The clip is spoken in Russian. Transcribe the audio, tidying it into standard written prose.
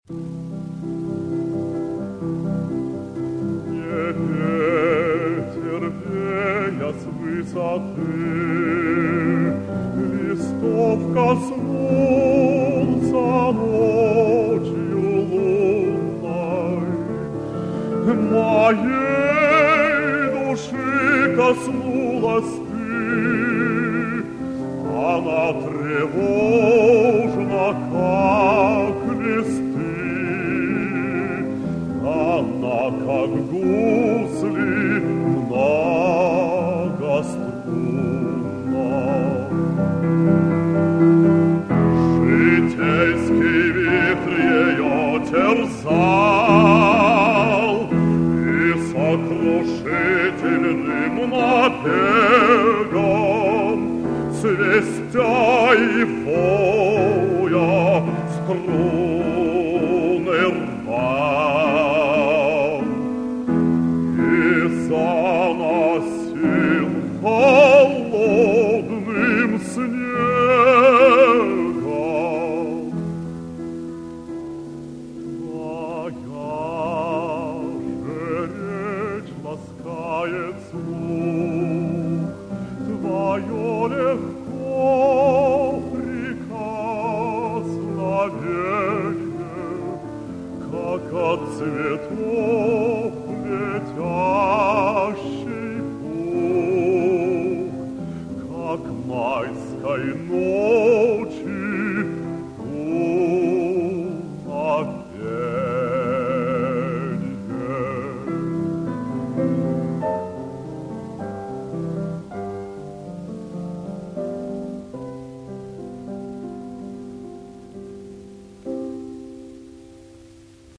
Ветер, вея с высоты, листов коснулся ночью лунной, моей души коснулась ты, она тревожна, как листы, она, как гусли, многострунна. Житейский вихрь ее терзал, и сокрушительным набегом, свистя и воя, струны рвал и заносил холодным снегом. Твоя же речь ласкает слух, твое легко прикосновение, как от цветов летящий пух, как майской ночью